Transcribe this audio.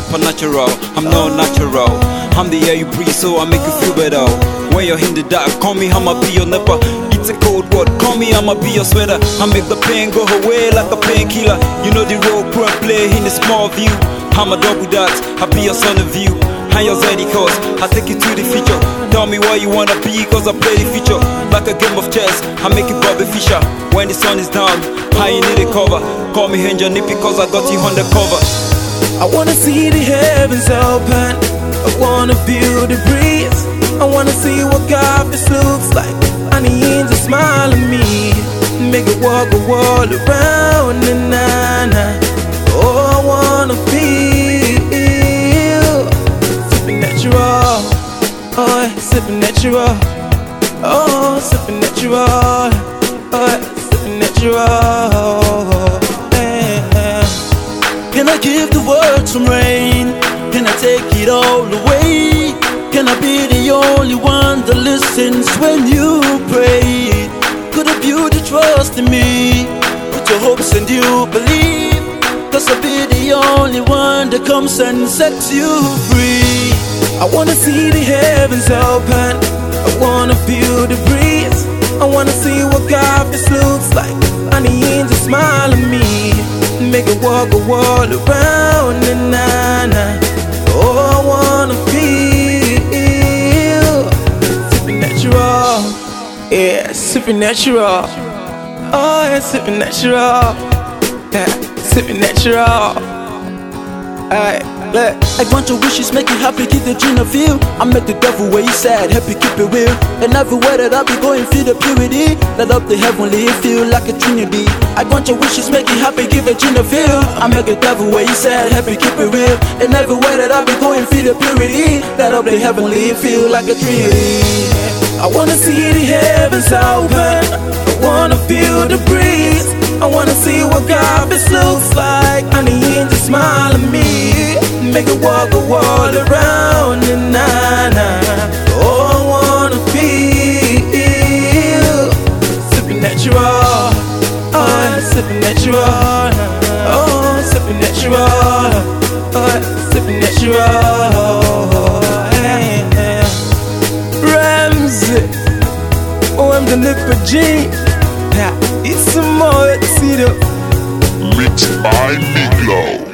supernatural. I'm not natural. I'm the air you breathe, so I make you feel better. When you're in the dark, call me, I'ma be your nipper. It's a cold word, call me, I'ma be your sweater. I make the pain go away like a painkiller. You know the role pro and play in the small view. I'm a double that, I be your son of you. I'm your Zeddy cause I take you to the future. Tell me what you wanna be cause I play the future. Like a game of chess, I make it Bobby Fischer. When the sun is down, how you need a cover. Call me Angel Nippy cause I got you undercover. I wanna see the heavens open, I wanna feel the breeze, I wanna see what God's looks like, and the angels smile at me, make it walk a wall around the nana. Oh, I wanna feel supernatural, oh, supernatural, oh, supernatural, oh, supernatural. Can I give the world some rain? Can I take it all away? Can I be the only one that listens when you pray? Could a beauty trust in me? Put your hopes and you believe, cause I'll be the only one that comes and sets you free. I wanna see the heavens open, I wanna feel the breeze, I wanna see what God's looks like, and the angels smile at me, make it walk a wall around the nana. Oh, I wanna feel supernatural, yeah, supernatural. Oh, yeah, supernatural, yeah, supernatural. Alright, look. I grant your wishes, make you happy, give the dream a feel. I make the devil where you sad, happy, keep it real. And everywhere that I be going, feel the purity. Light up the heavenly, feel like a trinity. I grant your wishes, make you happy, give a dream a feel. I make the devil where you sad, happy, keep it real. And everywhere that I be going, feel the purity. Light up the heavenly, feel like a trinity. I wanna see the heavens open, I wanna feel the breeze, I wanna see what God's looks like, and the angels smile at me, make it walk a wall around the nana. Oh, I wanna feel supernatural, oh, supernatural, oh, supernatural, oh, supernatural. Oh, I'm the Nipper G. It's some more, see the mixed by Miklo.